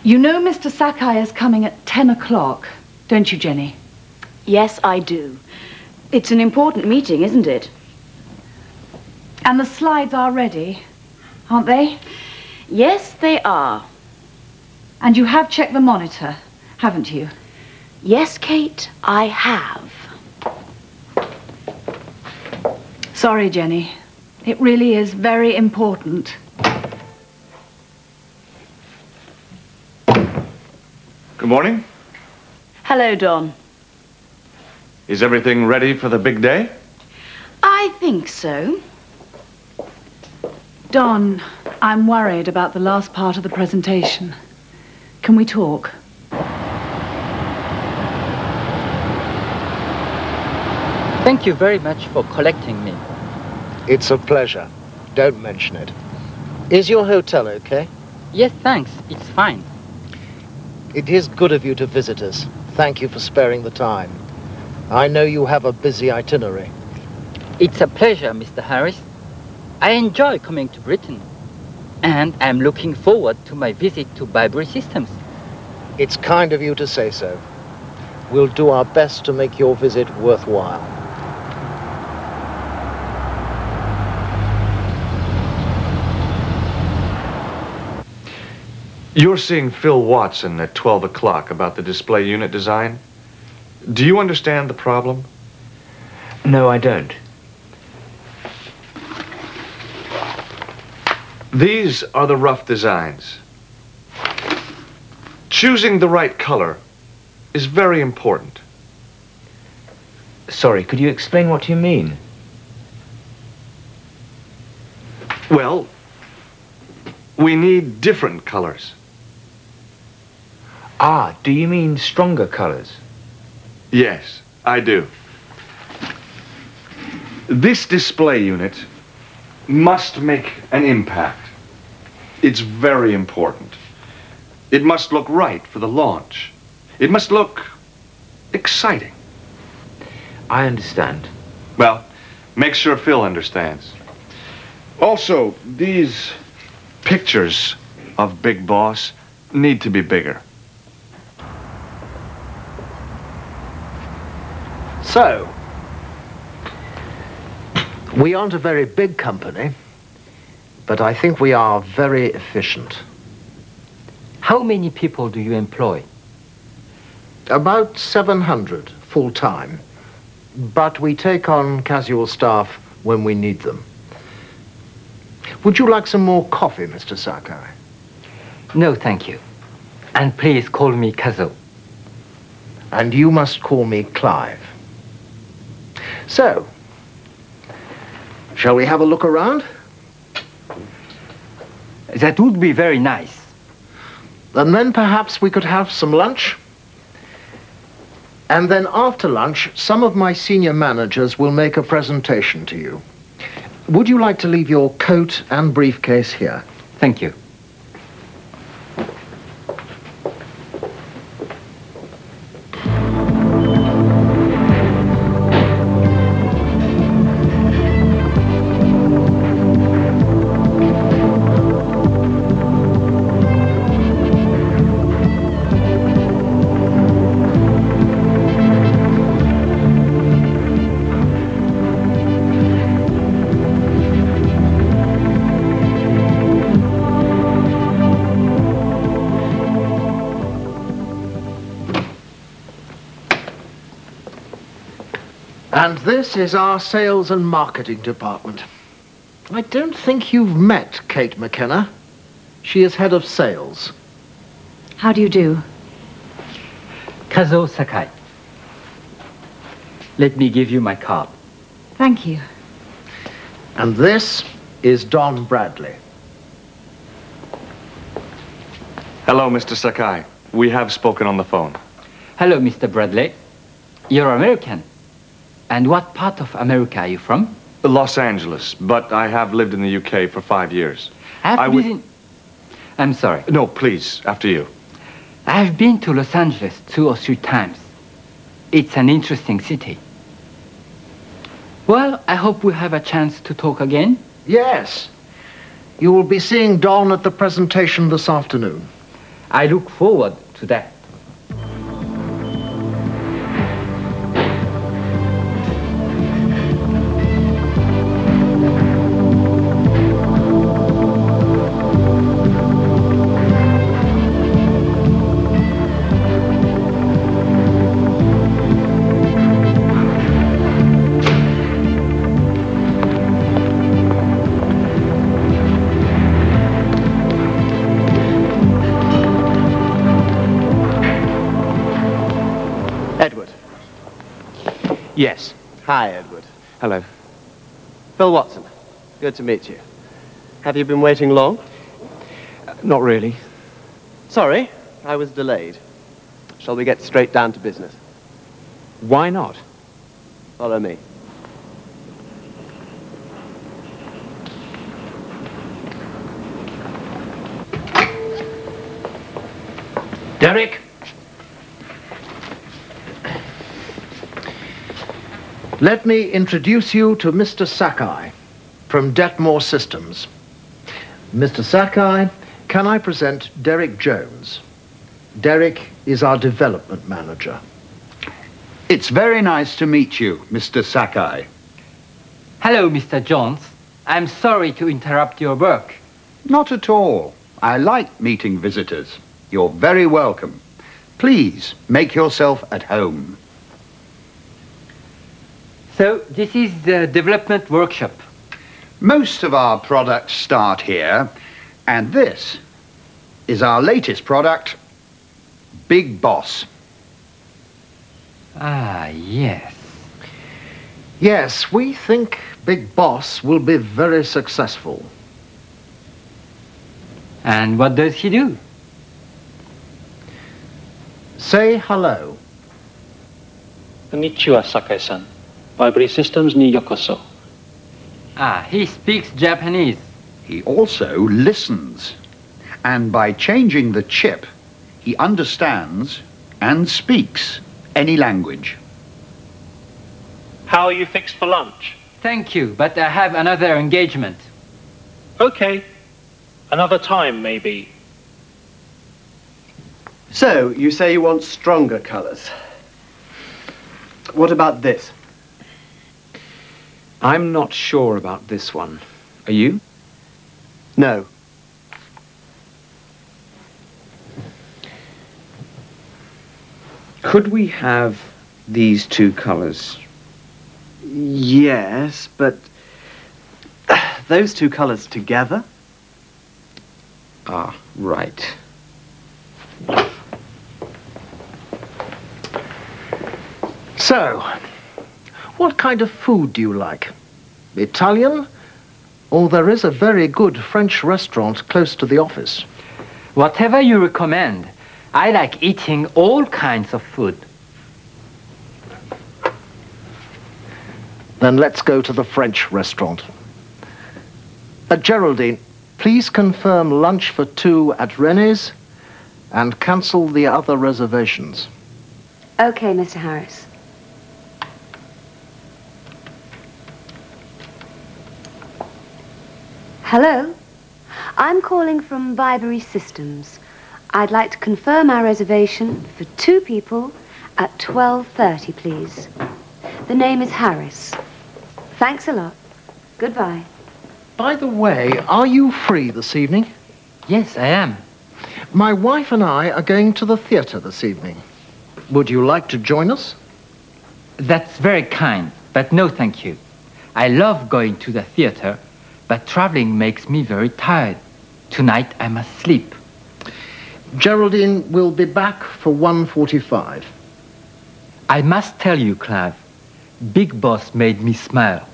You know Mr. Sakai is coming at 10 o'clock, don't you, Jenny? Yes, I do. It's an important meeting, isn't it? And the slides are ready, aren't they? Yes, they are. And you have checked the monitor, haven't you? Yes, Kate, I have. Sorry, Jenny. It really is very important. Good morning. Hello, Don. Is everything ready for the big day? I think so. Don, I'm worried about the last part of the presentation. Can we talk? Thank you very much for collecting me. It's a pleasure. Don't mention it. Is your hotel okay? Yes, thanks. It's fine. It is good of you to visit us. Thank you for sparing the time. I know you have a busy itinerary. It's a pleasure, Mr. Harris. I enjoy coming to Britain. And I'm looking forward to my visit to Bibury Systems. It's kind of you to say so. We'll do our best to make your visit worthwhile. You're seeing Phil Watson at 12 o'clock about the display unit design. Do you understand the problem? No, I don't. These are the rough designs. Choosing the right color is very important. Sorry, could you explain what you mean? Well, we need different colors. Ah, do you mean stronger colors? Yes, I do. This display unit must make an impact. It's very important. It must look right for the launch. It must look exciting. I understand. Well, make sure Phil understands. Also, these pictures of Big Boss need to be bigger. So, we aren't a very big company, but I think we are very efficient. How many people do you employ? About 700 full-time, but we take on casual staff when we need them. Would you like some more coffee, Mr. Sakai? No, thank you. And please call me Kazo. And you must call me Clive. So, shall we have a look around? That would be very nice. And then perhaps we could have some lunch. And then after lunch, some of my senior managers will make a presentation to you. Would you like to leave your coat and briefcase here? Thank you. And this is our sales and marketing department. I don't think you've met Kate McKenna. She is head of sales. How do you do? Kazo Sakai. Let me give you my card. Thank you. And this is Don Bradley. Hello, Mr. Sakai. We have spoken on the phone. Hello, Mr. Bradley. You're American. And what part of America are you from? Los Angeles, but I have lived in the UK for 5 years. I'm sorry. No, please, after you. I've been to Los Angeles 2 or 3 times. It's an interesting city. Well, I hope we'll have a chance to talk again. Yes. You will be seeing Don at the presentation this afternoon. I look forward to that. Edward. Yes. Hi, Edward. Hello. Phil Watson. Good to meet you. Have you been waiting long? Not really. Sorry, I was delayed. Shall we get straight down to business? Why not? Follow me. Derek? Let me introduce you to Mr. Sakai from Detmore Systems. Mr. Sakai, can I present Derek Jones? Derek is our development manager. It's very nice to meet you, Mr. Sakai. Hello, Mr. Jones. I'm sorry to interrupt your work. Not at all. I like meeting visitors. You're very welcome. Please, make yourself at home. So, this is the development workshop. Most of our products start here, and this is our latest product, Big Boss. Ah, yes. Yes, we think Big Boss will be very successful. And what does he do? Say hello. Konnichiwa, Sakai-san. Vibree Systems ni yokoso. Ah, he speaks Japanese. He also listens. And by changing the chip, he understands and speaks any language. How are you fixed for lunch? Thank you, but I have another engagement. Okay. Another time, maybe. So, you say you want stronger colors. What about this? I'm not sure about this one. Are you? No. Could we have these two colors? Yes, but those two colors together? Ah, right. So, what kind of food do you like? Italian? Or there is a very good French restaurant close to the office. Whatever you recommend. I like eating all kinds of food. Then let's go to the French restaurant. Geraldine, please confirm lunch for two at René's and cancel the other reservations. Okay, Mr. Harris. Hello? I'm calling from Vibree Systems. I'd like to confirm our reservation for two people at 12:30, please. The name is Harris. Thanks a lot. Goodbye. By the way, are you free this evening? Yes, I am. My wife and I are going to the theatre this evening. Would you like to join us? That's very kind, but no thank you. I love going to the theater, but traveling makes me very tired. Tonight I must sleep. Geraldine will be back for 1:45. I must tell you, Clive, Big Boss made me smile.